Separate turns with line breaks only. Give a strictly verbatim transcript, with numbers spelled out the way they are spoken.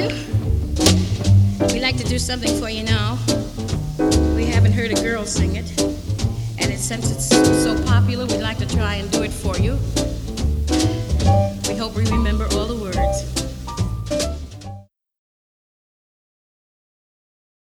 you. We'd like to do something for you now. We haven't heard a girl sing it. And it, since it's so popular, we'd like to try and do it for you. We hope we remember all